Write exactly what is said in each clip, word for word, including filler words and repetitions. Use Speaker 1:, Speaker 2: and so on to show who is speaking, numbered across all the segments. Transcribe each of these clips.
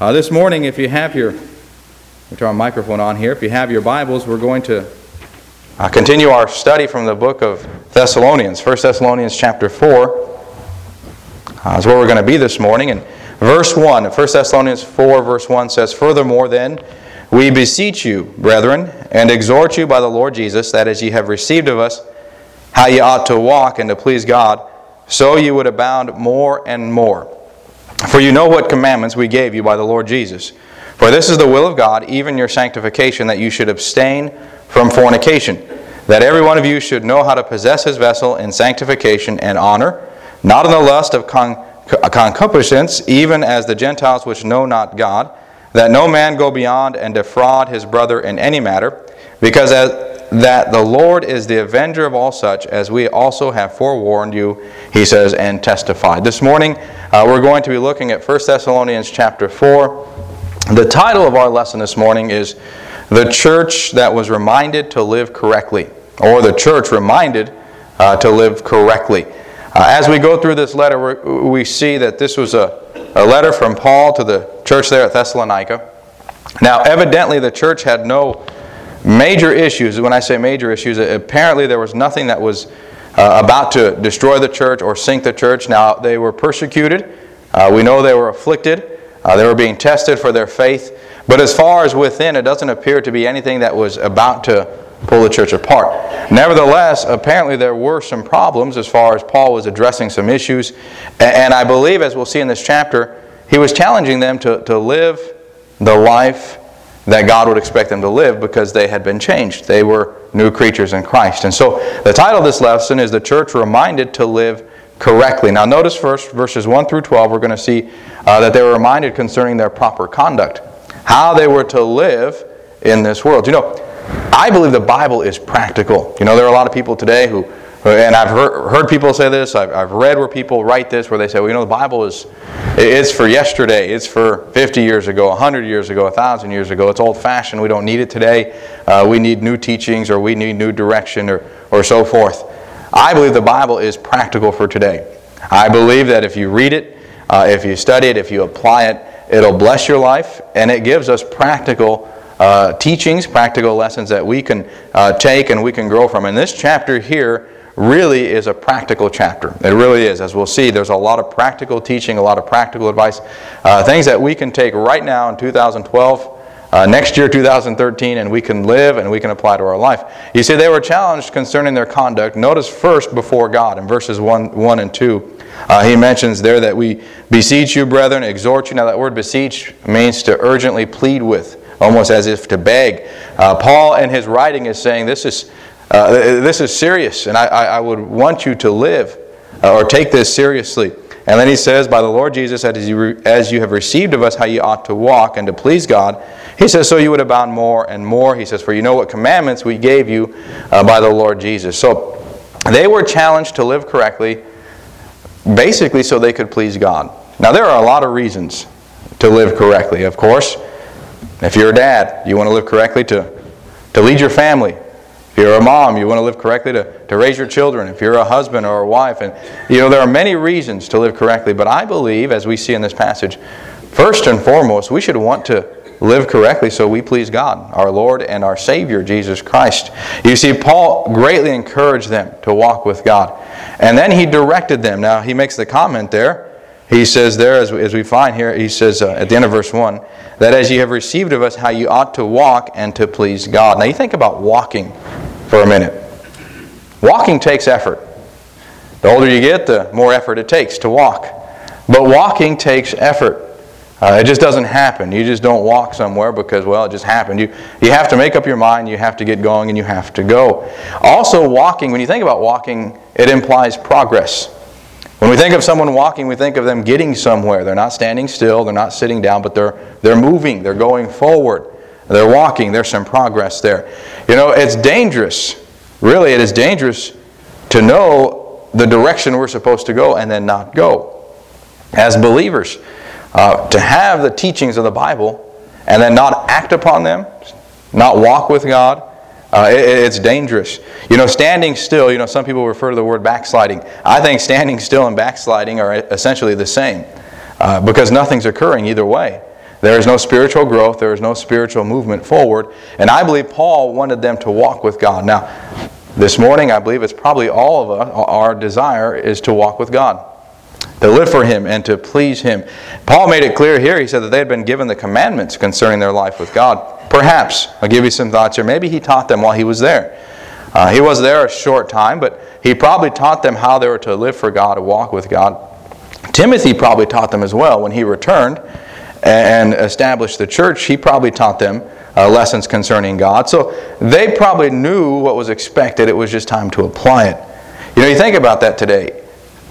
Speaker 1: Uh, this morning, if you have your, we'll turn our microphone on here, if you have your Bibles, we're going to uh, continue our study from the book of Thessalonians. First Thessalonians chapter four uh, is where we're going to be this morning. And verse one, First Thessalonians four verse one says, "Furthermore then, we beseech you, brethren, and exhort you by the Lord Jesus, that as ye have received of us, how ye ought to walk and to please God, so you would abound more and more. For you know what commandments we gave you by the Lord Jesus. For this is the will of God, even your sanctification, that you should abstain from fornication, that every one of you should know how to possess his vessel in sanctification and honor, not in the lust of con- concupiscence, even as the Gentiles which know not God, that no man go beyond and defraud his brother in any matter, because as that the Lord is the avenger of all such, as we also have forewarned you," he says, "and testified." This morning, uh, we're going to be looking at First Thessalonians chapter four. The title of our lesson this morning is "The Church That Was Reminded to Live Correctly," or "The Church Reminded uh, to Live Correctly." Uh, as we go through this letter, we see that this was a, a letter from Paul to the church there at Thessalonica. Now, evidently, the church had no major issues. When I say major issues, apparently there was nothing that was uh, about to destroy the church or sink the church. Now, they were persecuted. Uh, we know they were afflicted. Uh, they were being tested for their faith. But as far as within, it doesn't appear to be anything that was about to pull the church apart. Nevertheless, apparently there were some problems as far as Paul was addressing some issues. And I believe, as we'll see in this chapter, he was challenging them to, to live the life that God would expect them to live, because they had been changed. They were new creatures in Christ. And so the title of this lesson is "The Church Reminded to Live Correctly." Now notice first, verses one through twelve, we're going to see uh, that they were reminded concerning their proper conduct, how they were to live in this world. You know, I believe the Bible is practical. You know, there are a lot of people today who, and I've heard, heard people say this, I've, I've read where people write this, where they say, well, you know, the Bible is it's for yesterday, it's for fifty years ago, one hundred years ago, one thousand years ago, it's old-fashioned, we don't need it today, uh, we need new teachings, or we need new direction, or, or so forth. I believe the Bible is practical for today. I believe that if you read it, uh, if you study it, if you apply it, it'll bless your life, and it gives us practical uh, teachings, practical lessons that we can uh, take and we can grow from. And this chapter here really is a practical chapter. It really is. As we'll see, there's a lot of practical teaching, a lot of practical advice, uh, things that we can take right now in two thousand twelve, uh, next year two thousand thirteen, and we can live and we can apply to our life. You see, they were challenged concerning their conduct. Notice first before God in verses one, one and two. Uh, he mentions there that we beseech you, brethren, exhort you. Now that word beseech means to urgently plead with, almost as if to beg. Uh, Paul in his writing is saying this is Uh, this is serious, and I, I would want you to live uh, or take this seriously. And then he says, by the Lord Jesus, as you, re- as you have received of us how you ought to walk and to please God, he says, so you would abound more and more. He says, for you know what commandments we gave you uh, by the Lord Jesus. So they were challenged to live correctly, basically so they could please God. Now there are a lot of reasons to live correctly, of course. If you're a dad, you want to live correctly to, to lead your family. If you're a mom, you want to live correctly to, to raise your children. If you're a husband or a wife. And you know, there are many reasons to live correctly. But I believe, as we see in this passage, first and foremost, we should want to live correctly so we please God, our Lord and our Savior, Jesus Christ. You see, Paul greatly encouraged them to walk with God. And then he directed them. Now, he makes the comment there. He says there, as we, as we find here, he says uh, at the end of verse one, that as you have received of us how you ought to walk and to please God. Now you think about walking for a minute. Walking takes effort. The older you get, the more effort it takes to walk. But walking takes effort. Uh, it just doesn't happen. You just don't walk somewhere because, well, it just happened. You, you have to make up your mind, you have to get going, and you have to go. Also, walking, when you think about walking, it implies progress. When we think of someone walking, we think of them getting somewhere. They're not standing still, they're not sitting down, but they're they're moving, they're going forward. They're walking, there's some progress there. You know, it's dangerous. Really, it is dangerous to know the direction we're supposed to go and then not go. As believers, uh, to have the teachings of the Bible and then not act upon them, not walk with God, Uh, it, it's dangerous. You know, standing still, you know, some people refer to the word backsliding. I think standing still and backsliding are essentially the same uh, because nothing's occurring either way. there is no spiritual growth, there is no spiritual movement forward. And I believe Paul wanted them to walk with God. Now, this morning, I believe it's probably all of us, our desire is to walk with God, to live for Him and to please Him. Paul made it clear here, he said that they had been given the commandments concerning their life with God. Perhaps, I'll give you some thoughts here, maybe he taught them while he was there. Uh, he was there a short time, but he probably taught them how they were to live for God, to walk with God. Timothy probably taught them as well when he returned and established the church. He probably taught them uh, lessons concerning God. So they probably knew what was expected. It was just time to apply it. You know, you think about that today.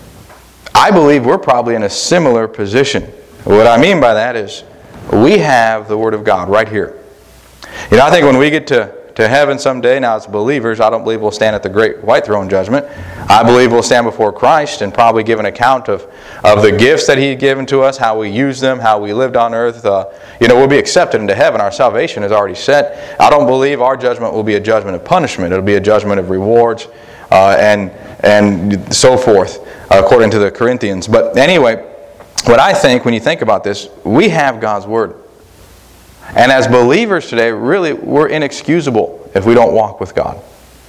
Speaker 1: I believe we're probably in a similar position. What I mean by that is we have the Word of God right here. You know, I think when we get to to heaven someday, now as believers, I don't believe we'll stand at the great white throne judgment. I believe we'll stand before Christ and probably give an account of, of the gifts that He had given to us, how we used them, how we lived on earth. Uh, you know, we'll be accepted into heaven. Our salvation is already set. I don't believe our judgment will be a judgment of punishment. It'll be a judgment of rewards uh, and, and so forth, according to the Corinthians. But anyway, what I think, when you think about this, we have God's Word. And as believers today, really, we're inexcusable if we don't walk with God.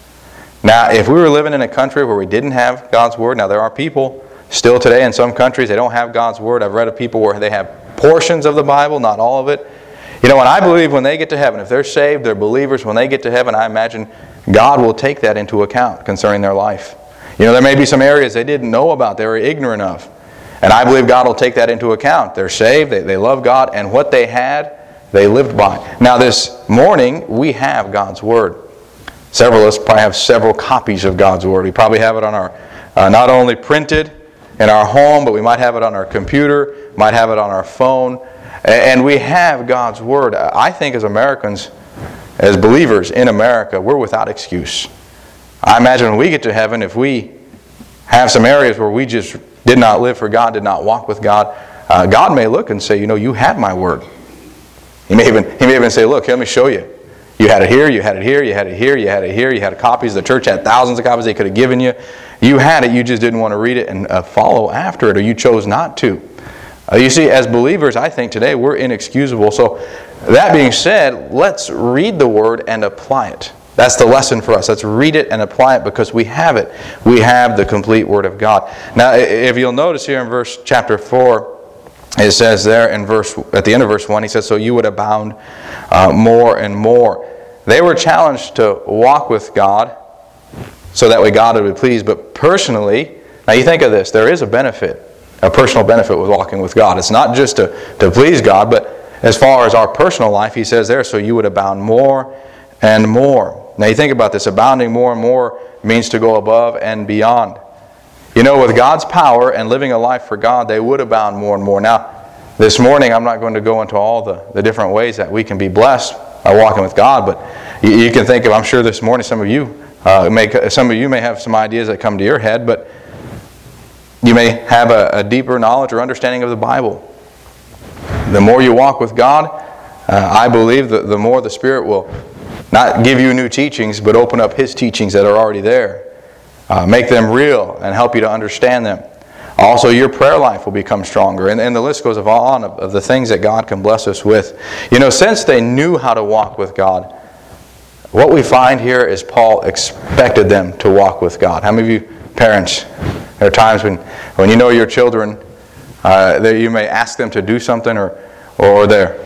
Speaker 1: Now, if we were living in a country where we didn't have God's Word, now there are people still today in some countries, they don't have God's Word. I've read of people where they have portions of the Bible, not all of it. You know, and I believe when they get to heaven, if they're saved, they're believers, when they get to heaven, I imagine God will take that into account concerning their life. You know, there may be some areas they didn't know about, they were ignorant of. And I believe God will take that into account. They're saved, they, they love God, and what they had, they lived by. Now this morning, we have God's Word. Several of us probably have several copies of God's Word. We probably have it on our, uh, not only printed in our home, but we might have it on our computer, might have it on our phone. And we have God's Word. I think as Americans, as believers in America, we're without excuse. I imagine when we get to heaven, if we have some areas where we just did not live for God, did not walk with God, uh, God may look and say, you know, you had my Word. He may even he may even say, look, let me show you. You had it here, you had it here, you had it here, you had it here, you had copies. The church had thousands of copies they could have given you. You had it, you just didn't want to read it and uh, follow after it, or you chose not to. Uh, you see, as believers, I think today we're inexcusable. So that being said, let's read the Word and apply it. That's the lesson for us. Let's read it and apply it because we have it. We have the complete Word of God. Now, if you'll notice here in verse chapter four, it says there in verse at the end of verse one, he says, so you would abound uh, more and more. They were challenged to walk with God so that way God would be pleased. But personally, now you think of this, there is a benefit, a personal benefit with walking with God. It's not just to, to please God, but as far as our personal life, he says there, so you would abound more and more. Now you think about this, abounding more and more means to go above and beyond. You know, with God's power and living a life for God, they would abound more and more. Now, this morning, I'm not going to go into all the, the different ways that we can be blessed by walking with God, but you, you can think of, I'm sure this morning some of you uh, may, some of you may have some ideas that come to your head, but you may have a, a deeper knowledge or understanding of the Bible. The more you walk with God, uh, I believe that the more the Spirit will not give you new teachings, but open up His teachings that are already there. Uh, make them real and help you to understand them. Also, your prayer life will become stronger. And, and the list goes on of, of the things that God can bless us with. You know, since they knew how to walk with God, what we find here is Paul expected them to walk with God. How many of you parents, there are times when, when you know your children, uh, that you may ask them to do something or, or they're,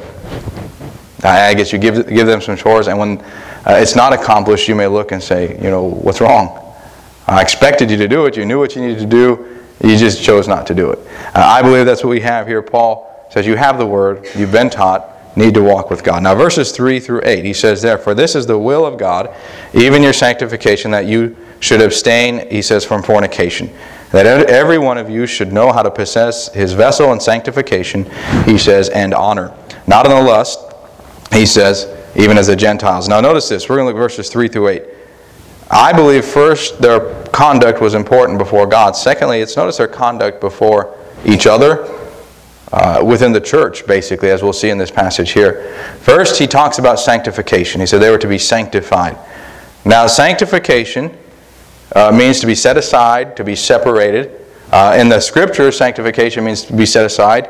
Speaker 1: I guess you give, give them some chores, and when uh, it's not accomplished, you may look and say, you know, what's wrong? I expected you to do it. You knew what you needed to do. You just chose not to do it. Uh, I believe that's what we have here. Paul says you have the Word. You've been taught. Need to walk with God. Now verses three through eight, he says, therefore this is the will of God, even your sanctification, that you should abstain, he says, from fornication. That every one of you should know how to possess his vessel in sanctification, he says, and honor. Not in the lust, he says, even as the Gentiles. Now notice this. We're going to look at verses three through eight. I believe first their conduct was important before God. Secondly, it's notice their conduct before each other uh, within the church, basically, as we'll see in this passage here. First, he talks about sanctification. He said they were to be sanctified. Now, sanctification uh, means to be set aside, to be separated. Uh, in the Scripture, sanctification means to be set aside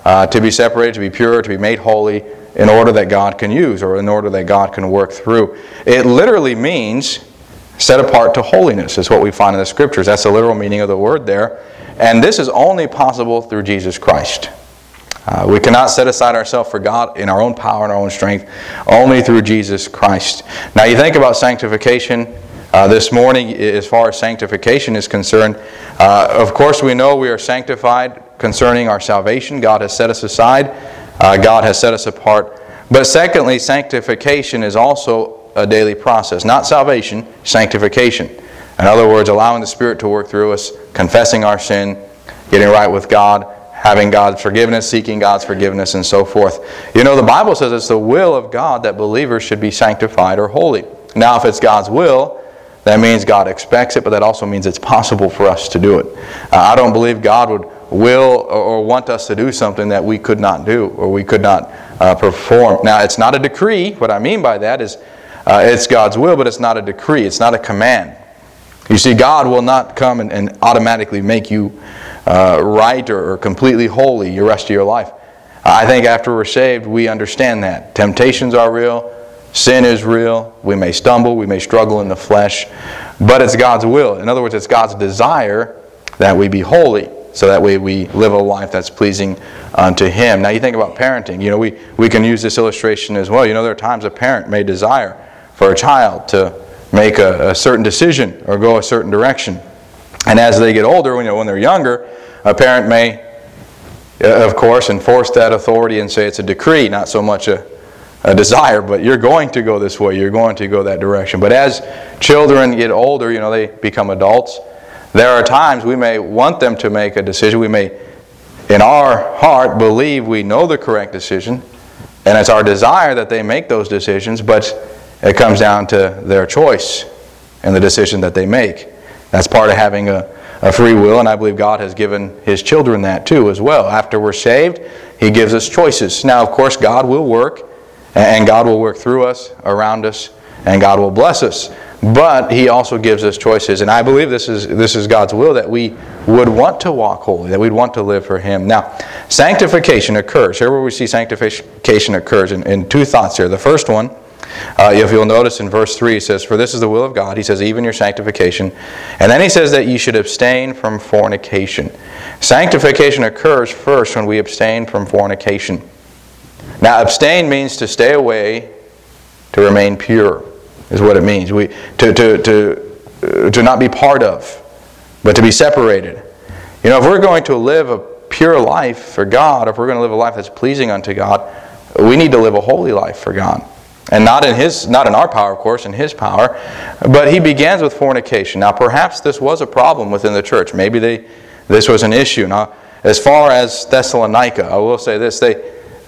Speaker 1: uh, to be separated, to be pure, to be made holy, in order that God can use, or in order that God can work through. It literally means set apart to holiness, is what we find in the Scriptures. That's the literal meaning of the word there. And this is only possible through Jesus Christ. Uh, we cannot set aside ourselves for God in our own power and our own strength, only through Jesus Christ. Now you think about sanctification uh, this morning, as far as sanctification is concerned. Uh, of course we know we are sanctified concerning our salvation. God has set us aside. Uh, God has set us apart. But secondly, sanctification is also a daily process. Not salvation, sanctification. In other words, allowing the Spirit to work through us, confessing our sin, getting right with God, having God's forgiveness, seeking God's forgiveness, and so forth. You know, the Bible says it's the will of God that believers should be sanctified or holy. Now, if it's God's will, that means God expects it, but that also means it's possible for us to do it. Uh, I don't believe God would will or want us to do something that we could not do or we could not uh, perform. Now, it's not a decree. What I mean by that is uh, it's God's will, but it's not a decree. It's not a command. You see, God will not come and, and automatically make you uh, right or, or completely holy your rest of your life. I think after we're saved, we understand that. Temptations are real. Sin is real. We may stumble. We may struggle in the flesh. But it's God's will. In other words, it's God's desire that we be holy, so that way we live a life that's pleasing unto Him. Now you think about parenting. You know, we, we can use this illustration as well. You know, there are times a parent may desire for a child to make a, a certain decision or go a certain direction. And as they get older, you know, when they're younger, a parent may, uh, of course, enforce that authority and say it's a decree, not so much a, a desire, but you're going to go this way, you're going to go that direction. But as children get older, you know, they become adults. There are times we may want them to make a decision. We may, in our heart, believe we know the correct decision, and it's our desire that they make those decisions, but it comes down to their choice and the decision that they make. That's part of having a, a free will, and I believe God has given His children that too as well. After we're saved, He gives us choices. Now, of course, God will work, and God will work through us, around us, and God will bless us. But He also gives us choices. And I believe this is this is God's will, that we would want to walk holy, that we'd want to live for Him. Now, sanctification occurs. Here where we see sanctification occurs in, in two thoughts here. The first one, uh, if you'll notice in verse three, it says, "For this is the will of God." He says, "Even your sanctification." And then He says that you should abstain from fornication. Sanctification occurs first when we abstain from fornication. Now, abstain means to stay away, to remain pure, is what it means. We to to to to not be part of, but to be separated. You know, if we're going to live a pure life for God, if we're going to live a life that's pleasing unto God, we need to live a holy life for God, and not in His, not in our power, of course, in His power. But He begins with fornication. Now, perhaps this was a problem within the church. Maybe they this was an issue. Now, as far as Thessalonica, I will say this: they,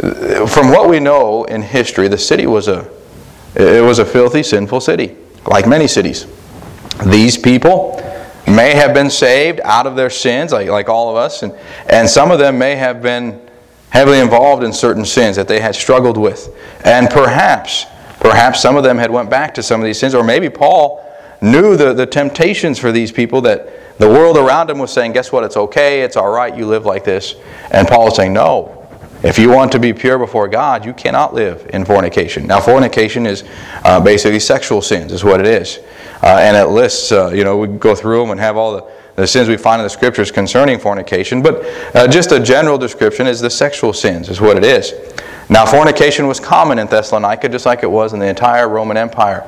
Speaker 1: from what we know in history, the city was a It was a filthy, sinful city, like many cities. These people may have been saved out of their sins, like, like all of us, and, and some of them may have been heavily involved in certain sins that they had struggled with. And perhaps, perhaps some of them had went back to some of these sins, or maybe Paul knew the, the temptations for these people, that the world around him was saying, guess what, it's okay, it's all right, you live like this. And Paul was saying, no. If you want to be pure before God, you cannot live in fornication. Now, fornication is uh, basically sexual sins, is what it is. Uh, and it lists, uh, you know, we can go through them and have all the, the sins we find in the Scriptures concerning fornication. But uh, just a general description is the sexual sins, is what it is. Now, fornication was common in Thessalonica, just like it was in the entire Roman Empire.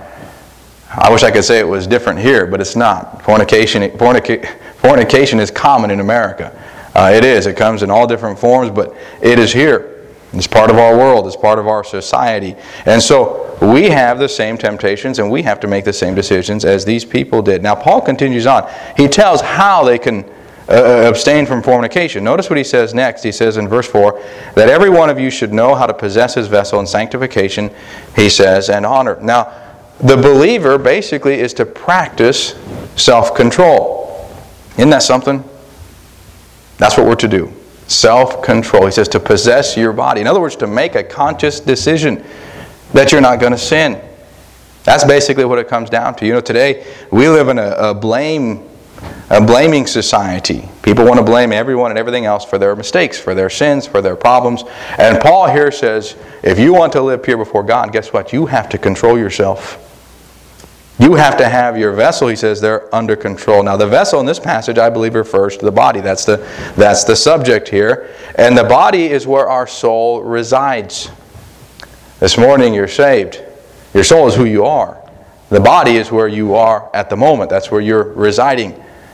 Speaker 1: I wish I could say it was different here, but it's not. Fornication, fornica, fornication is common in America. Uh, it is. It comes in all different forms, but it is here. It's part of our world. It's part of our society. And so we have the same temptations, and we have to make the same decisions as these people did. Now, Paul continues on. He tells how they can uh, abstain from fornication. Notice what he says next. He says in verse four, that every one of you should know how to possess his vessel in sanctification, he says, and honor. Now, the believer basically is to practice self-control. Isn't that something? That's what we're to do. Self-control. He says to possess your body. In other words, to make a conscious decision that you're not going to sin. That's basically what it comes down to. You know, today we live in a, a blame a blaming society. People want to blame everyone and everything else for their mistakes, for their sins, for their problems. And Paul here says, if you want to live pure before God, guess what? You have to control yourself. You have to have your vessel, he says, they're under control. Now the vessel in this passage, I believe, refers to the body. That's the, that's the subject here. And the body is where our soul resides. This morning you're saved. Your soul is who you are. The body is where you are at the moment. That's where you're residing.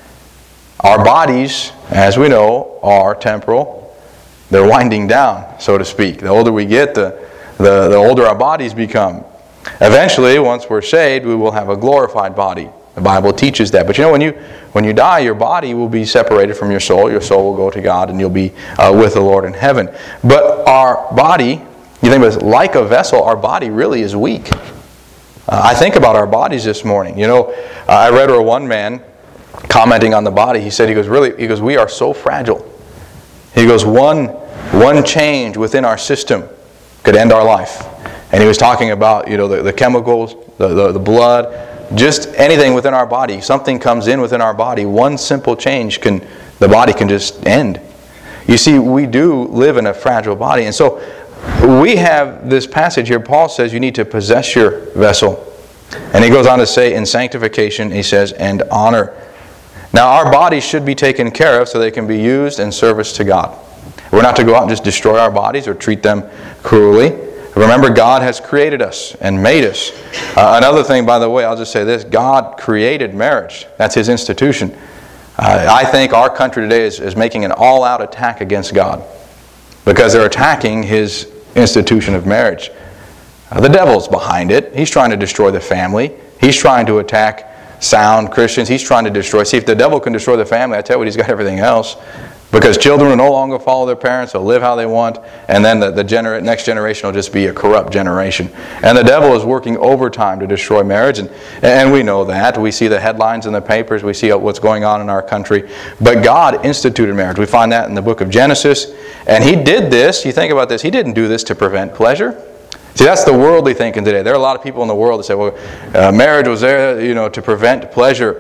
Speaker 1: Our bodies, as we know, are temporal. They're winding down, so to speak. The older we get, the, the, the older our bodies become. Eventually, once we're saved, we will have a glorified body. The Bible teaches that. But you know, when you when you die, your body will be separated from your soul. Your soul will go to God, and you'll be uh, with the Lord in heaven. But our body, you think about it, like a vessel, our body really is weak. Uh, I think about our bodies this morning. You know, uh, I read where one man, commenting on the body, he said, he goes, really, he goes, we are so fragile. He goes, one, one change within our system could end our life. And he was talking about, you know, the, the chemicals, the, the, the blood, just anything within our body. Something comes in within our body. One simple change, can the body can just end. You see, we do live in a fragile body. And so we have this passage here. Paul says you need to possess your vessel. And he goes on to say in sanctification, he says, and honor. Now our bodies should be taken care of so they can be used in service to God. We're not to go out and just destroy our bodies or treat them cruelly. Remember, God has created us and made us. Uh, another thing, by the way, I'll just say this. God created marriage. That's His institution. Uh, I think our country today is, is making an all-out attack against God because they're attacking His institution of marriage. Uh, the devil's behind it. He's trying to destroy the family. He's trying to attack sound Christians. He's trying to destroy. See, if the devil can destroy the family, I tell you what, he's got everything else. Because children will no longer follow their parents, they'll live how they want, and then the, the gener- next generation will just be a corrupt generation. And the devil is working overtime to destroy marriage, and, and we know that. We see the headlines in the papers, we see what's going on in our country. But God instituted marriage. We find that in the book of Genesis. And He did this, you think about this, He didn't do this to prevent pleasure. See, that's the worldly thinking today. There are a lot of people in the world that say, well, uh, marriage was there, you know, to prevent pleasure.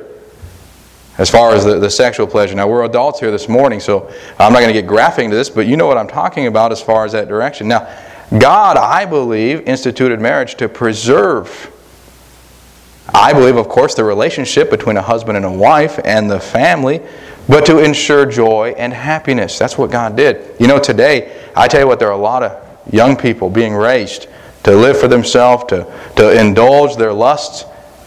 Speaker 1: As far as the, the sexual pleasure. Now, we're adults here this morning, so I'm not going to get graphic into this, but you know what I'm talking about as far as that direction. Now, God, I believe, instituted marriage to preserve, I believe, of course, the relationship between a husband and a wife and the family, but to ensure joy and happiness. That's what God did. You know, today, I tell you what, there are a lot of young people being raised to live for themselves, to, to indulge their lusts.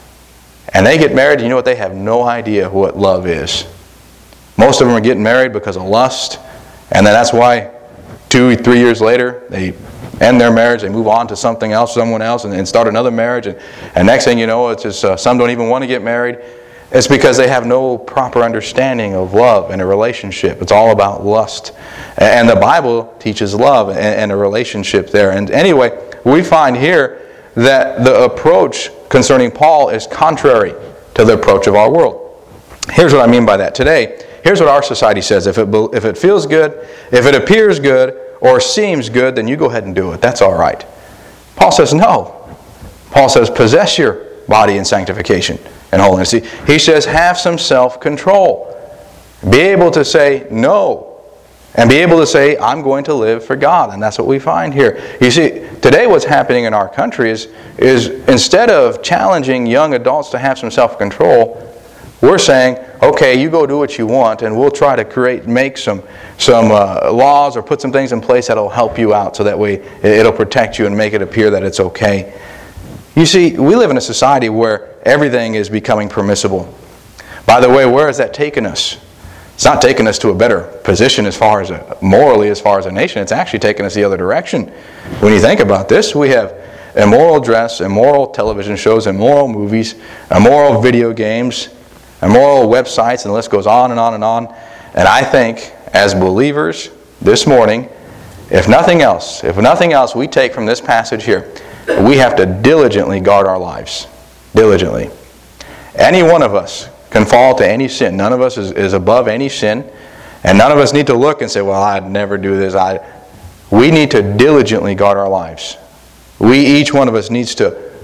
Speaker 1: And they get married, and you know what? They have no idea what love is. Most of them are getting married because of lust. And then that's why two, three years later, they end their marriage, they move on to something else, someone else, and, and start another marriage. And, and next thing you know, it's just uh, some don't even want to get married. It's because they have no proper understanding of love and a relationship. It's all about lust. And, and the Bible teaches love and, and a relationship there. And anyway, we find here that the approach concerning Paul is contrary to the approach of our world. Here's what I mean by that. Today, here's what our society says. If it, if it feels good, if it appears good, or seems good, then you go ahead and do it. That's all right. Paul says no. Paul says possess your body in sanctification and holiness. He, he says have some self-control. Be able to say no. And be able to say, I'm going to live for God. And that's what we find here. You see, today what's happening in our country is, is instead of challenging young adults to have some self-control, we're saying, okay, you go do what you want, and we'll try to create, make some, some uh, laws or put some things in place that'll help you out so that way it'll protect you and make it appear that it's okay. You see, we live in a society where everything is becoming permissible. By the way, where has that taken us? It's not taken us to a better position as far as a, morally as far as a nation. It's actually taken us the other direction. When you think about this, we have immoral dress, immoral television shows, immoral movies, immoral video games, immoral websites, and the list goes on and on and on. And I think, as believers this morning, if nothing else, if nothing else we take from this passage here, we have to diligently guard our lives. Diligently. Any one of us can fall to any sin. None of us is, is above any sin. And none of us need to look and say, well, I'd never do this. I. We need to diligently guard our lives. We, each one of us needs to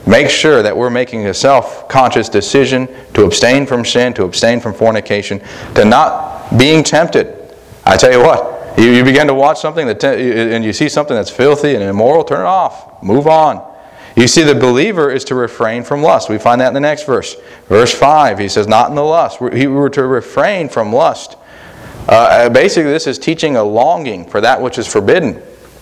Speaker 1: make sure that we're making a self-conscious decision to abstain from sin, to abstain from fornication, to not being tempted. I tell you what, you, you begin to watch something that te- and you see something that's filthy and immoral, turn it off. Move on. You see, the believer is to refrain from lust. We find that in the next verse. Verse five, he says, not in the lust. We were to refrain from lust. Uh, basically, this is teaching a longing for that which is forbidden.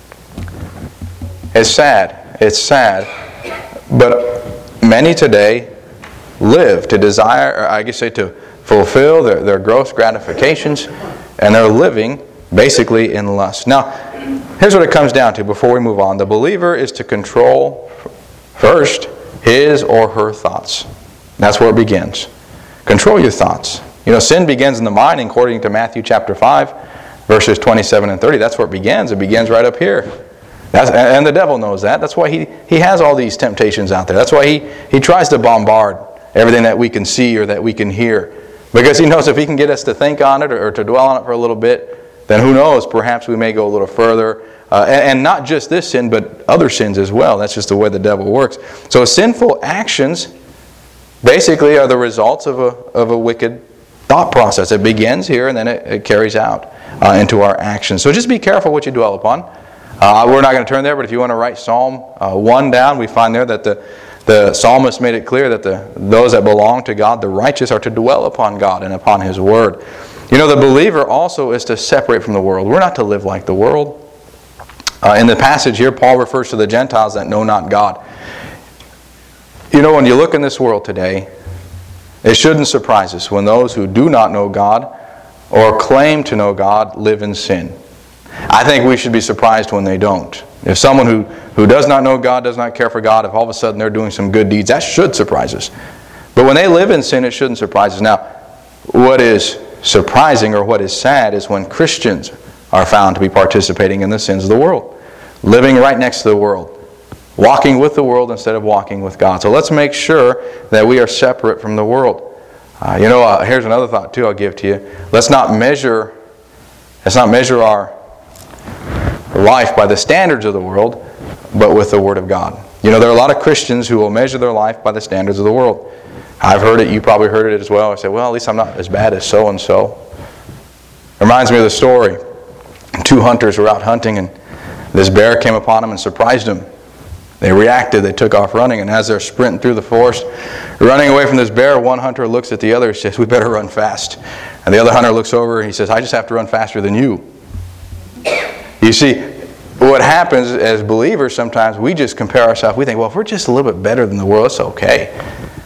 Speaker 1: It's sad. It's sad. But many today live to desire, or I guess say to fulfill their, their gross gratifications, and they're living basically in lust. Now, here's what it comes down to before we move on. The believer is to control first his or her thoughts. That's where it begins. Control your thoughts. You know, sin begins in the mind, according to Matthew chapter five, verses twenty-seven and thirty. That's where it begins. It begins right up here. That's, and the devil knows that. That's why he, he has all these temptations out there. That's why he, he tries to bombard everything that we can see or that we can hear. Because he knows if he can get us to think on it or, or to dwell on it for a little bit, then who knows, perhaps we may go a little further. Uh, and, and not just this sin, but other sins as well. That's just the way the devil works. So sinful actions basically are the results of a, of a wicked thought process. It begins here and then it, it carries out uh, into our actions. So just be careful what you dwell upon. Uh, we're not going to turn there, but if you want to write Psalm uh, one down, we find there that the, the psalmist made it clear that the those that belong to God, the righteous, are to dwell upon God and upon His Word. You know, the believer also is to separate from the world. We're not to live like the world. Uh, in the passage here, Paul refers to the Gentiles that know not God. You know, when you look in this world today, it shouldn't surprise us when those who do not know God or claim to know God live in sin. I think we should be surprised when they don't. If someone who, who does not know God, does not care for God, if all of a sudden they're doing some good deeds, that should surprise us. But when they live in sin, it shouldn't surprise us. Now, what is surprising or what is sad is when Christians are found to be participating in the sins of the world, living right next to the world, walking with the world instead of walking with God. So let's make sure that we are separate from the world. Uh, you know, uh, here's another thought too I'll give to you. Let's not measure, let's not measure our life by the standards of the world, but with the Word of God. You know, there are a lot of Christians who will measure their life by the standards of the world. I've heard it, you probably heard it as well. I say, well, at least I'm not as bad as so-and-so. Reminds me of the story. Two hunters were out hunting and this bear came upon them and surprised them. They reacted, they took off running, and as they're sprinting through the forest, running away from this bear, one hunter looks at the other and says, we better run fast. And the other hunter looks over and he says, I just have to run faster than you. You see, what happens as believers sometimes, we just compare ourselves. We think, well, if we're just a little bit better than the world, it's okay.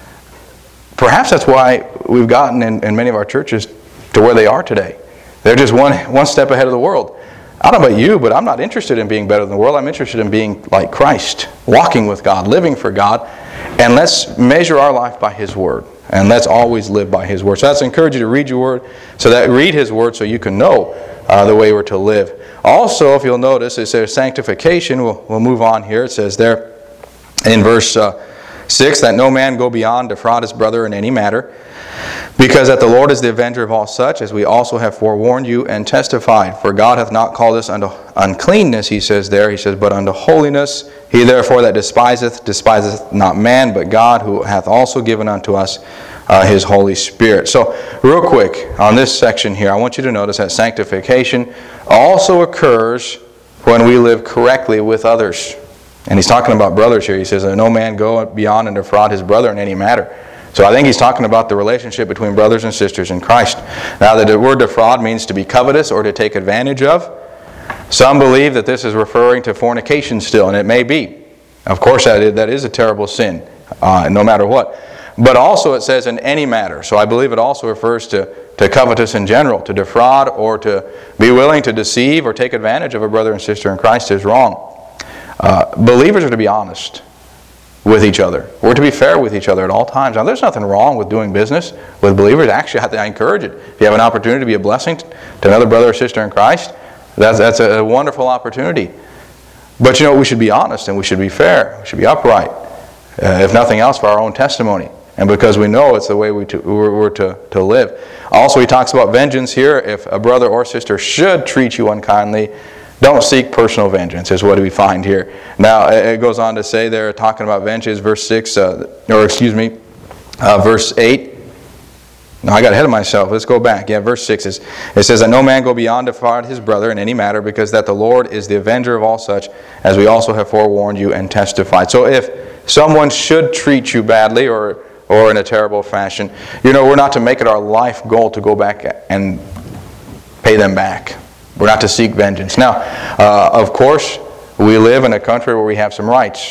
Speaker 1: Perhaps that's why we've gotten in, in many of our churches to where they are today. They're just one, one step ahead of the world. I don't know about you, but I'm not interested in being better than the world. I'm interested in being like Christ, walking with God, living for God. And let's measure our life by His Word. And let's always live by His Word. So that's encourage you to read your Word, so that read His Word so you can know uh, the way we're to live. Also, if you'll notice, it says sanctification. We'll, we'll move on here. It says there in verse uh, six, that no man go beyond defraud his brother in any matter, because that the Lord is the avenger of all such, as we also have forewarned you and testified. For God hath not called us unto uncleanness, he says there, he says, but unto holiness. He therefore that despiseth, despiseth not man, but God, who hath also given unto us uh, His Holy Spirit. So, real quick, on this section here, I want you to notice that sanctification also occurs when we live correctly with others. And he's talking about brothers here. He says, no man go beyond and defraud his brother in any matter. So I think he's talking about the relationship between brothers and sisters in Christ. Now, the word defraud means to be covetous or to take advantage of. Some believe that this is referring to fornication still, and it may be. Of course, that is, that is a terrible sin, uh, no matter what. But also it says in any matter. So I believe it also refers to, to covetous in general. To defraud or to be willing to deceive or take advantage of a brother and sister in Christ is wrong. Uh, believers are to be honest with each other. We're to be fair with each other at all times. Now, there's nothing wrong with doing business with believers. Actually, I encourage it. If you have an opportunity to be a blessing to another brother or sister in Christ, that's, that's a wonderful opportunity. But you know, we should be honest and we should be fair. We should be upright, uh, if nothing else, for our own testimony. And because we know it's the way we to, we're, we're to, to live. Also, he talks about vengeance here. If a brother or sister should treat you unkindly, Don't seek personal vengeance, is what we find here. Now, it goes on to say there, talking about vengeance, verse six, uh, or excuse me, uh, verse eight. No, I got ahead of myself. Let's go back. Yeah, verse six is, it says that no man go beyond to defraud his brother in any matter, because that the Lord is the avenger of all such, as we also have forewarned you and testified. So if someone should treat you badly or or in a terrible fashion, you know, we're not to make it our life goal to go back and pay them back. We're not to seek vengeance. Now, uh, of course, we live in a country where we have some rights.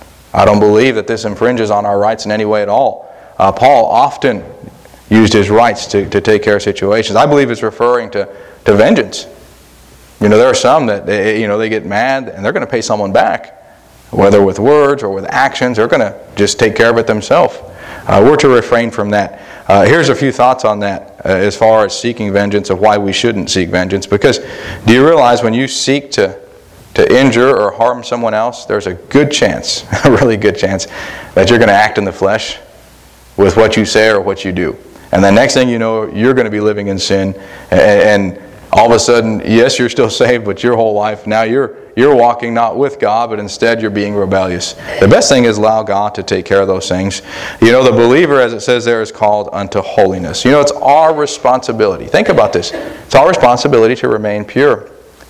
Speaker 1: I don't believe that this infringes on our rights in any way at all. Uh, Paul often used his rights to, to take care of situations. I believe it's referring to, to vengeance. You know, there are some that, they, you know, they get mad and they're going to pay someone back, whether with words or with actions. They're going to just take care of it themselves. Uh, we're to refrain from that. Uh, here's a few thoughts on that uh, as far as seeking vengeance, of why we shouldn't seek vengeance. Because do you realize when you seek to, to injure or harm someone else, there's a good chance, a really good chance, that you're going to act in the flesh with what you say or what you do. And the next thing you know, you're going to be living in sin, and, and all of a sudden, yes, you're still saved, but your whole life, now you're you're walking not with God, but instead you're being rebellious. The best thing is allow God to take care of those things. You know, the believer, as it says there, is called unto holiness. You know, it's our responsibility. Think about this. It's our responsibility to remain pure.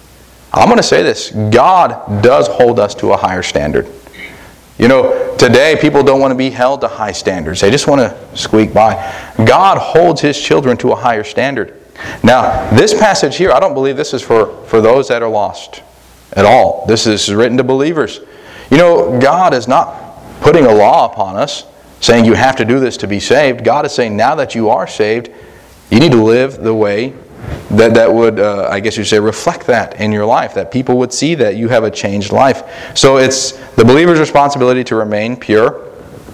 Speaker 1: I'm going to say this. God does hold us to a higher standard. You know, today people don't want to be held to high standards. They just want to squeak by. God holds His children to a higher standard. Now, this passage here, I don't believe this is for, for those that are lost at all. This is written to believers. You know, God is not putting a law upon us, saying you have to do this to be saved. God is saying now that you are saved, you need to live the way that, that would, uh, I guess you'd say, reflect that in your life, that people would see that you have a changed life. So it's the believer's responsibility to remain pure.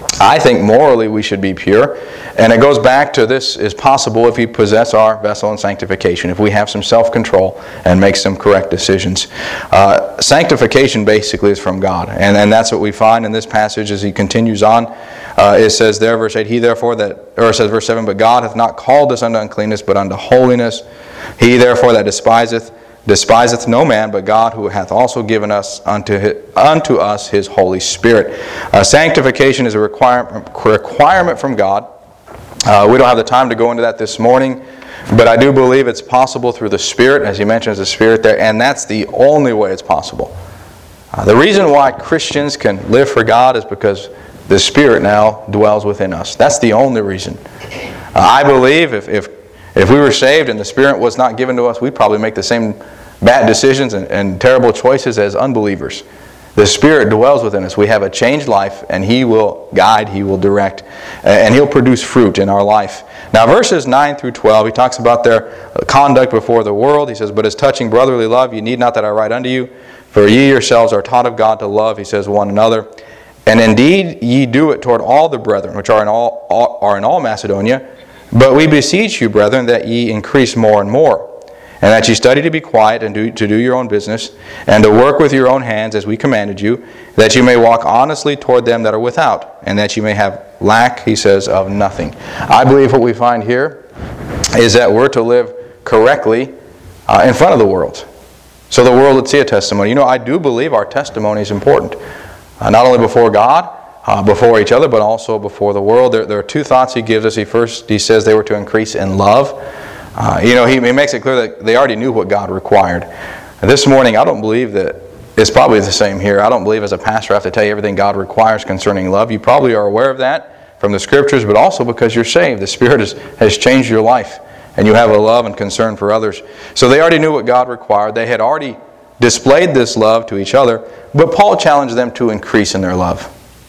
Speaker 1: I think morally we should be pure. And it goes back to this is possible if we possess our vessel in sanctification, if we have some self-control and make some correct decisions. Uh, sanctification basically is from God. And, and that's what we find in this passage as he continues on. Uh, it says there, verse eight, He therefore that, or it says verse seven, But God hath not called us unto uncleanness, but unto holiness. He therefore that despiseth, despiseth no man, but God, who hath also given us unto his, unto us His Holy Spirit. Uh, sanctification is a requirement, requirement from God. Uh, we don't have the time to go into that this morning, but I do believe it's possible through the Spirit, as he mentions the Spirit there, and that's the only way it's possible. Uh, the reason why Christians can live for God is because the Spirit now dwells within us. That's the only reason. Uh, I believe if, if if we were saved and the Spirit was not given to us, we'd probably make the same bad decisions and, and terrible choices as unbelievers. The Spirit dwells within us. We have a changed life, and He will guide, He will direct, and He'll produce fruit in our life. Now, verses nine through twelve, he talks about their conduct before the world. He says, But as touching brotherly love, ye need not that I write unto you, for ye yourselves are taught of God to love, he says, one another. And indeed ye do it toward all the brethren, which are in all, all are in all Macedonia. But we beseech you, brethren, that ye increase more and more, and that ye study to be quiet and do, to do your own business, and to work with your own hands as we commanded you, that you may walk honestly toward them that are without, and that you may have lack, he says, of nothing. I believe what we find here is that we're to live correctly uh, in front of the world, so the world would see a testimony. You know, I do believe our testimony is important, uh, not only before God, Uh, before each other, but also before the world. There, there are two thoughts he gives us. He first, he says they were to increase in love. Uh, you know, he, he makes it clear that they already knew what God required. And this morning, I don't believe that it's probably the same here. I don't believe as a pastor I have to tell you everything God requires concerning love. You probably are aware of that from the Scriptures, but also because you're saved. The Spirit has, has changed your life, and you have a love and concern for others. So they already knew what God required. They had already displayed this love to each other, but Paul challenged them to increase in their love.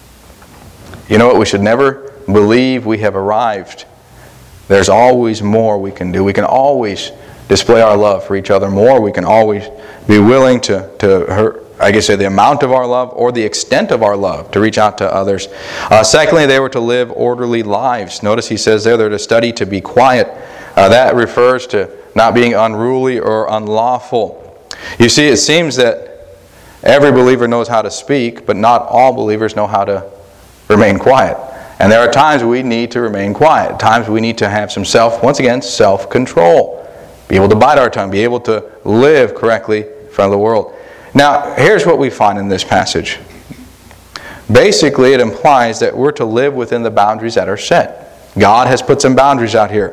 Speaker 1: You know what? We should never believe we have arrived. There's always more we can do. We can always display our love for each other more. We can always be willing to, to I guess, say the amount of our love or the extent of our love to reach out to others. Uh, secondly, they were to live orderly lives. Notice he says there they're to study to be quiet. Uh, that refers to not being unruly or unlawful. You see, it seems that every believer knows how to speak, but not all believers know how to remain quiet. And there are times we need to remain quiet. Times we need to have some self, once again, self-control. Be able to bite our tongue. Be able to live correctly front of the world. Now, here's what we find in this passage. Basically, it implies that we're to live within the boundaries that are set. God has put some boundaries out here.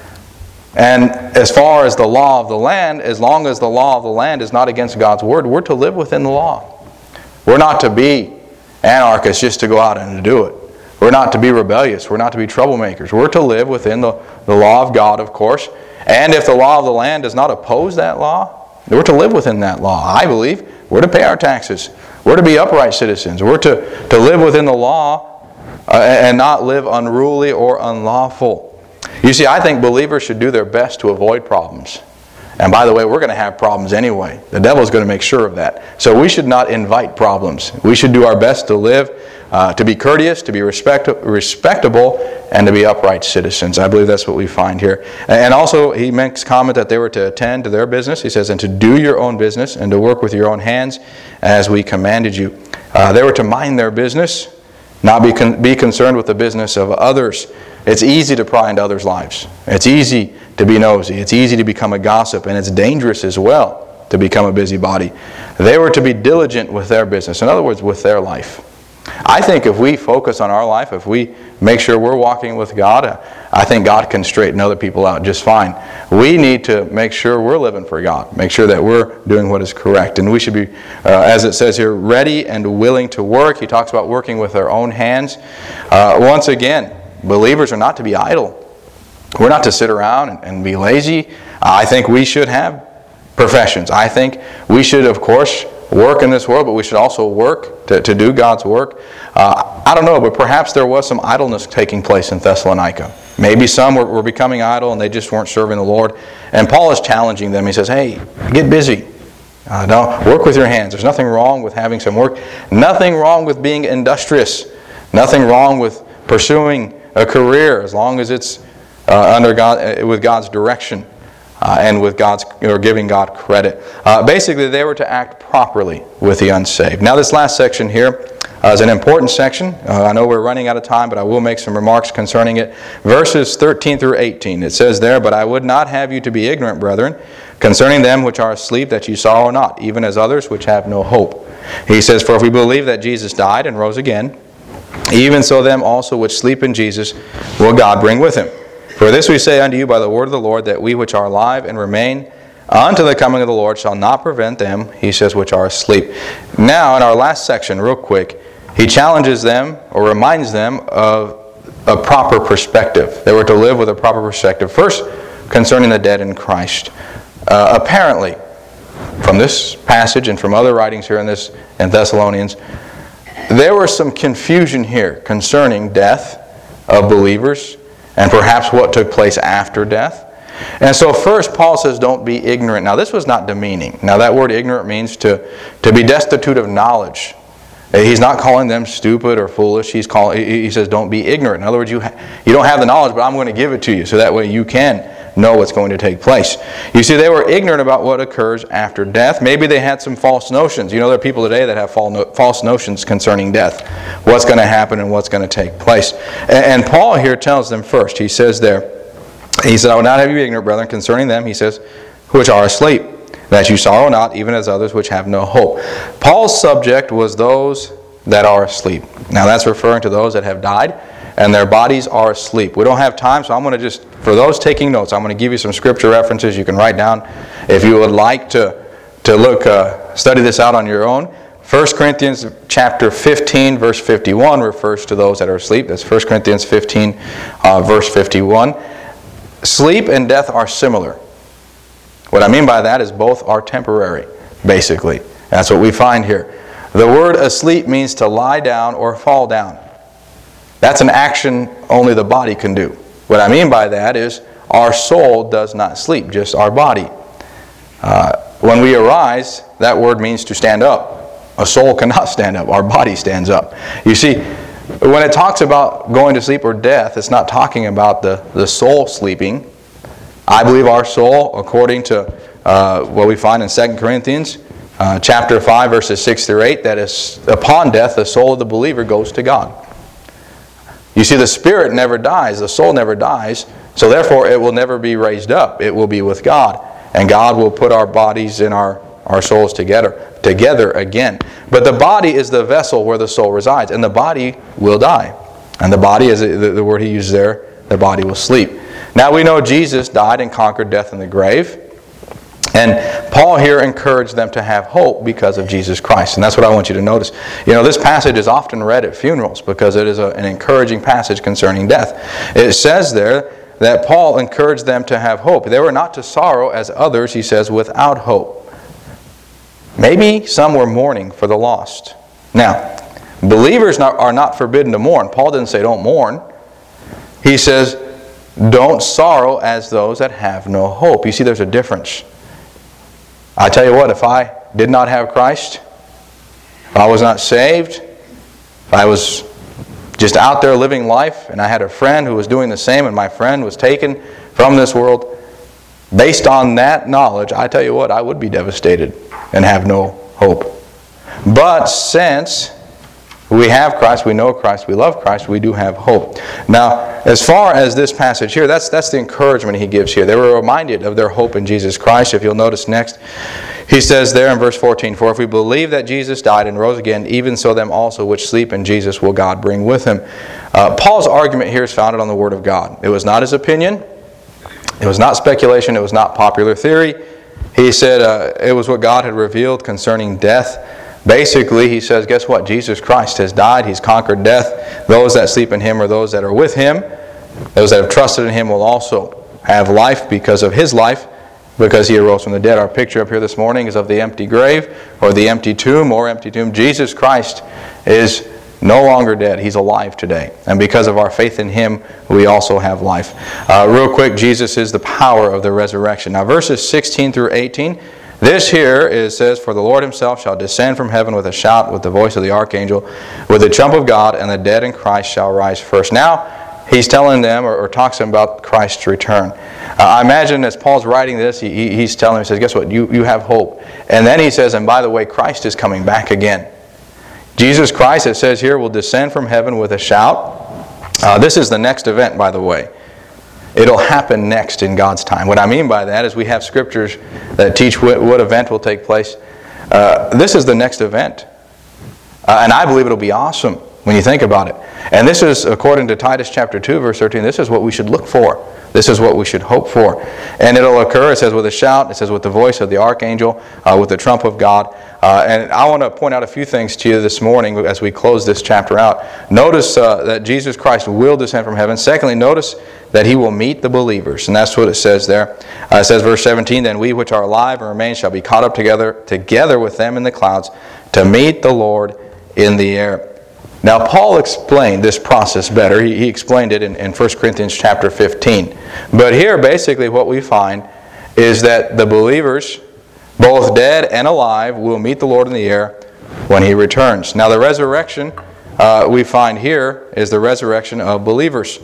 Speaker 1: And as far as the law of the land, as long as the law of the land is not against God's word, we're to live within the law. We're not to be anarchists just to go out and to do it. We're not to be rebellious. We're not to be troublemakers. We're to live within the, the law of God, of course. And if the law of the land does not oppose that law, we're to live within that law. I believe we're to pay our taxes. We're to be upright citizens. We're to, to live within the law uh, and not live unruly or unlawful. You see, I think believers should do their best to avoid problems. And by the way, we're going to have problems anyway. The devil's going to make sure of that. So we should not invite problems. We should do our best to live, uh, to be courteous, to be respect- respectable, and to be upright citizens. I believe that's what we find here. And also, he makes comment that they were to attend to their business. He says, and to do your own business and to work with your own hands as we commanded you. Uh, they were to mind their business, not be, con- be concerned with the business of others. It's easy to pry into others' lives. It's easy to be nosy. It's easy to become a gossip, and it's dangerous as well to become a busybody. They were to be diligent with their business. In other words, with their life. I think if we focus on our life, if we make sure we're walking with God, I think God can straighten other people out just fine. We need to make sure we're living for God. Make sure that we're doing what is correct. And we should be, uh, as it says here, ready and willing to work. He talks about working with our own hands. Uh, once again, believers are not to be idle. We're not to sit around and, and be lazy. Uh, I think we should have professions. I think we should, of course, work in this world, but we should also work to, to do God's work. Uh, I don't know, but perhaps there was some idleness taking place in Thessalonica. Maybe some were, were becoming idle and they just weren't serving the Lord. And Paul is challenging them. He says, hey, get busy. Uh, don't work with your hands. There's nothing wrong with having some work. Nothing wrong with being industrious. Nothing wrong with pursuing a career as long as it's uh, under God, uh, with God's direction. Uh, and with God's, or giving God credit. Uh, basically, they were to act properly with the unsaved. Now, this last section here uh, is an important section. Uh, I know we're running out of time, but I will make some remarks concerning it. Verses thirteen through eighteen. It says there, "But I would not have you to be ignorant, brethren, concerning them which are asleep, that ye sorrow not, even as others which have no hope." He says, "For if we believe that Jesus died and rose again, even so them also which sleep in Jesus will God bring with him. For this we say unto you by the word of the Lord, that we which are alive and remain unto the coming of the Lord shall not prevent them," he says, "which are asleep." Now, in our last section, real quick, he challenges them, or reminds them, of a proper perspective. They were to live with a proper perspective. First, concerning the dead in Christ. Uh, apparently, from this passage and from other writings here in this in Thessalonians, there was some confusion here concerning death of believers, and perhaps what took place after death. And so first, Paul says, don't be ignorant. Now, this was not demeaning. Now, that word ignorant means to, to be destitute of knowledge. He's not calling them stupid or foolish. He's calling, he says, don't be ignorant. In other words, you, ha- you don't have the knowledge, but I'm going to give it to you, so that way you can know what's going to take place. You see, they were ignorant about what occurs after death. Maybe they had some false notions. You know, there are people today that have false notions concerning death. What's going to happen and what's going to take place. And Paul here tells them first. He says there, he said, "I will not have you ignorant, brethren, concerning them," he says, "which are asleep, that you sorrow not, even as others which have no hope." Paul's subject was those that are asleep. Now that's referring to those that have died and their bodies are asleep. We don't have time, so I'm going to just, for those taking notes, I'm going to give you some scripture references you can write down if you would like to, to look, uh, study this out on your own. First Corinthians chapter fifteen, verse fifty-one refers to those that are asleep. That's First Corinthians fifteen, uh, verse fifty-one. Sleep and death are similar. What I mean by that is both are temporary, basically. That's what we find here. The word asleep means to lie down or fall down. That's an action only the body can do. What I mean by that is our soul does not sleep, just our body. Uh, when we arise, that word means to stand up. A soul cannot stand up. Our body stands up. You see, when it talks about going to sleep or death, it's not talking about the, the soul sleeping. I believe our soul, according to uh, what we find in Second Corinthians uh, chapter five, verses six through eight, that is, upon death, the soul of the believer goes to God. You see, the spirit never dies, the soul never dies, so therefore it will never be raised up. It will be with God. And God will put our bodies in our, our souls together, together again. But the body is the vessel where the soul resides, and the body will die. And the body, is the, the word he uses there, the body will sleep. Now we know Jesus died and conquered death in the grave. And Paul here encouraged them to have hope because of Jesus Christ. And that's what I want you to notice. You know, this passage is often read at funerals because it is a, an encouraging passage concerning death. It says there that Paul encouraged them to have hope. They were not to sorrow as others, he says, without hope. Maybe some were mourning for the lost. Now, believers are not forbidden to mourn. Paul didn't say don't mourn. He says don't sorrow as those that have no hope. You see, there's a difference. I tell you what, if I did not have Christ, if I was not saved, if I was just out there living life and I had a friend who was doing the same and my friend was taken from this world, based on that knowledge, I tell you what, I would be devastated and have no hope. But since we have Christ, we know Christ, we love Christ, we do have hope. Now, as far as this passage here, that's, that's the encouragement he gives here. They were reminded of their hope in Jesus Christ. If you'll notice next, he says there in verse fourteen, "For if we believe that Jesus died and rose again, even so them also which sleep in Jesus will God bring with him." Uh, Paul's argument here is founded on the Word of God. It was not his opinion. It was not speculation. It was not popular theory. He said uh, it was what God had revealed concerning death. Basically, he says, guess what? Jesus Christ has died. He's conquered death. Those that sleep in him are those that are with him. Those that have trusted in him will also have life because of his life, because he arose from the dead. Our picture up here this morning is of the empty grave, or the empty tomb, or empty tomb. Jesus Christ is no longer dead. He's alive today. And because of our faith in him, we also have life. Uh, real quick, Jesus is the power of the resurrection. Now, verses sixteen through eighteen, this here is, says, "For the Lord himself shall descend from heaven with a shout, with the voice of the archangel, with the trump of God, and the dead in Christ shall rise first." Now, he's telling them, or, or talks to them about Christ's return. Uh, I imagine as Paul's writing this, he, he's telling them, he says, guess what? You, you have hope. And then he says, and by the way, Christ is coming back again. Jesus Christ, it says here, will descend from heaven with a shout. Uh, this is the next event, by the way. It'll happen next in God's time. What I mean by that is we have scriptures that teach what, what event will take place. Uh, this is the next event. Uh, and I believe it'll be awesome when you think about it. And this is, according to Titus chapter two, verse thirteen, this is what we should look for. This is what we should hope for. And it'll occur, it says, with a shout. It says, with the voice of the archangel, uh, with the trump of God. Uh, and I want to point out a few things to you this morning as we close this chapter out. Notice uh, that Jesus Christ will descend from heaven. Secondly, notice that he will meet the believers. And that's what it says there. Uh, it says, verse seventeen, "Then we which are alive and remain shall be caught up together, together with them in the clouds, to meet the Lord in the air." Now, Paul explained this process better. He, he explained it in, in First Corinthians chapter fifteen. But here, basically, what we find is that the believers, both dead and alive, will meet the Lord in the air when he returns. Now, the resurrection uh, we find here is the resurrection of believers.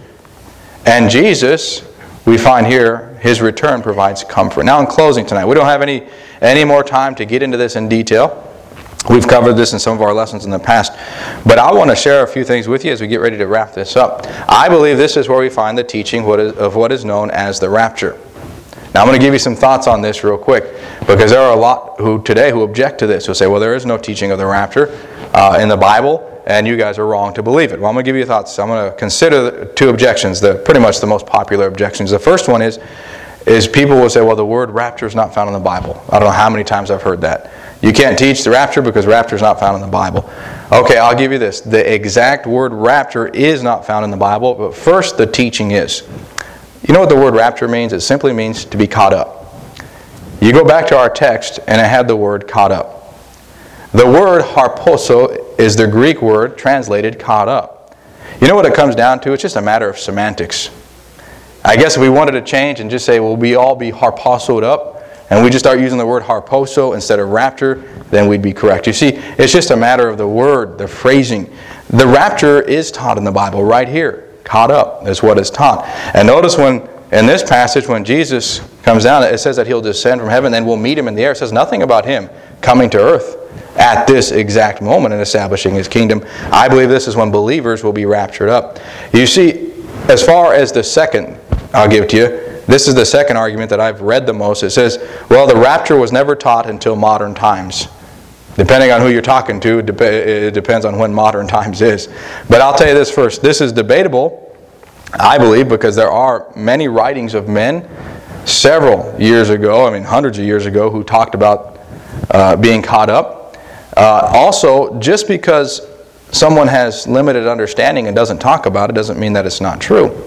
Speaker 1: And Jesus, we find here, his return provides comfort. Now, in closing tonight, we don't have any, any more time to get into this in detail. We've covered this in some of our lessons in the past. But I want to share a few things with you as we get ready to wrap this up. I believe this is where we find the teaching of what is known as the rapture. Now, I'm going to give you some thoughts on this real quick, because there are a lot who today who object to this, who say, well, there is no teaching of the rapture uh, in the Bible, and you guys are wrong to believe it. Well, I'm going to give you thoughts. I'm going to consider two objections, the pretty much the most popular objections. The first one is, is people will say, well, the word rapture is not found in the Bible. I don't know how many times I've heard that. You can't teach the rapture because rapture is not found in the Bible. Okay, I'll give you this. The exact word rapture is not found in the Bible, but first the teaching is. You know what the word rapture means? It simply means to be caught up. You go back to our text and it had the word caught up. The word harpazo is the Greek word translated caught up. You know what it comes down to? It's just a matter of semantics. I guess if we wanted to change and just say, well, we all be harpazoed up, and we just start using the word harpazo instead of rapture, then we'd be correct. You see, it's just a matter of the word, the phrasing. The rapture is taught in the Bible right here. Caught up is what is taught. And notice when, in this passage, when Jesus comes down, it says that he'll descend from heaven and we'll meet him in the air. It says nothing about him coming to earth at this exact moment and establishing his kingdom. I believe this is when believers will be raptured up. You see, as far as the second, I'll give it to you, this is the second argument that I've read the most. It says, well, the rapture was never taught until modern times. Depending on who you're talking to, it depends on when modern times is. But I'll tell you this first. This is debatable, I believe, because there are many writings of men several years ago, I mean hundreds of years ago, who talked about uh, being caught up. Uh, also, just because someone has limited understanding and doesn't talk about it doesn't mean that it's not true.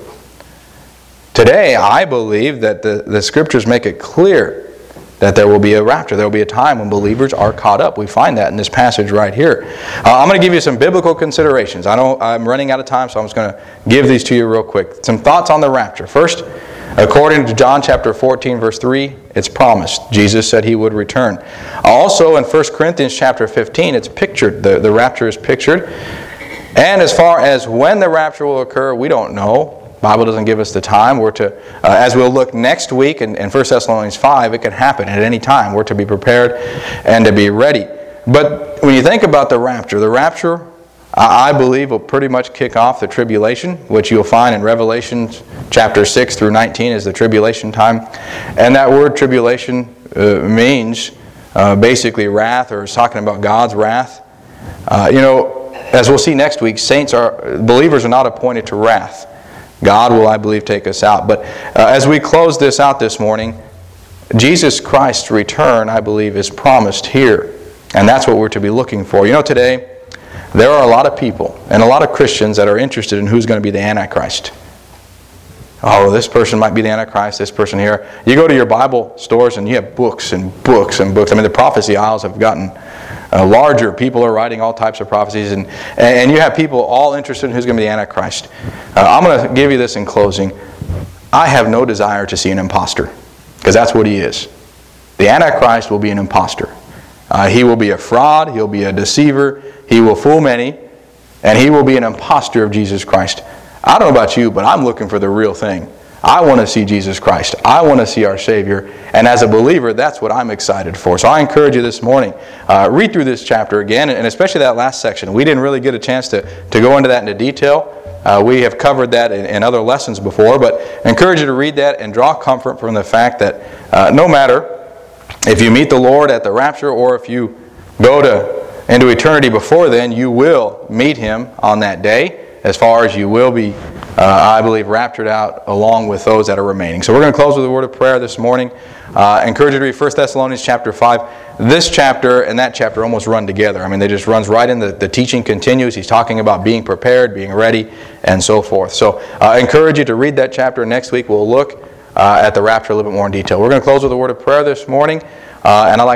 Speaker 1: Today, I believe that the, the Scriptures make it clear that there will be a rapture. There will be a time when believers are caught up. We find that in this passage right here. Uh, I'm going to give you some biblical considerations. I know I'm running out of time, so I'm just going to give these to you real quick. Some thoughts on the rapture. First, according to John chapter fourteen, verse three, it's promised. Jesus said He would return. Also, in First Corinthians chapter fifteen, it's pictured. The, the rapture is pictured. And as far as when the rapture will occur, we don't know. The Bible doesn't give us the time. We're to, uh, as we'll look next week in, in First Thessalonians five, it can happen at any time. We're to be prepared and to be ready. But when you think about the rapture, the rapture, I, I believe, will pretty much kick off the tribulation, which you'll find in Revelation chapter six through nineteen is the tribulation time. And that word tribulation uh, means uh, basically wrath, or is talking about God's wrath. Uh, you know, as we'll see next week, saints are, believers are not appointed to wrath. God will, I believe, take us out. But uh, as we close this out this morning, Jesus Christ's return, I believe, is promised here. And that's what we're to be looking for. You know, today, there are a lot of people and a lot of Christians that are interested in who's going to be the Antichrist. Oh, this person might be the Antichrist, this person here. You go to your Bible stores and you have books and books and books. I mean, the prophecy aisles have gotten uh, larger. People are writing all types of prophecies. And, and you have people all interested in who's going to be the Antichrist. Uh, I'm going to give you this in closing. I have no desire to see an imposter, because that's what he is. The Antichrist will be an imposter. Uh, he will be a fraud. He'll be a deceiver. He will fool many. And he will be an imposter of Jesus Christ. I don't know about you, but I'm looking for the real thing. I want to see Jesus Christ. I want to see our Savior. And as a believer, that's what I'm excited for. So I encourage you this morning, uh, read through this chapter again, and especially that last section. We didn't really get a chance to, to go into that into detail. Uh, we have covered that in, in other lessons before, but I encourage you to read that and draw comfort from the fact that uh, no matter if you meet the Lord at the rapture or if you go to into eternity before then, you will meet Him on that day, as far as you will be, uh, I believe, raptured out along with those that are remaining. So we're going to close with a word of prayer this morning. Uh, I encourage you to read First Thessalonians chapter five. This chapter and that chapter almost run together. I mean, they just runs right in. The, the teaching continues. He's talking about being prepared, being ready, and so forth. So uh, I encourage you to read that chapter. Next week we'll look uh, at the rapture a little bit more in detail. We're going to close with a word of prayer this morning. Uh, and I'd like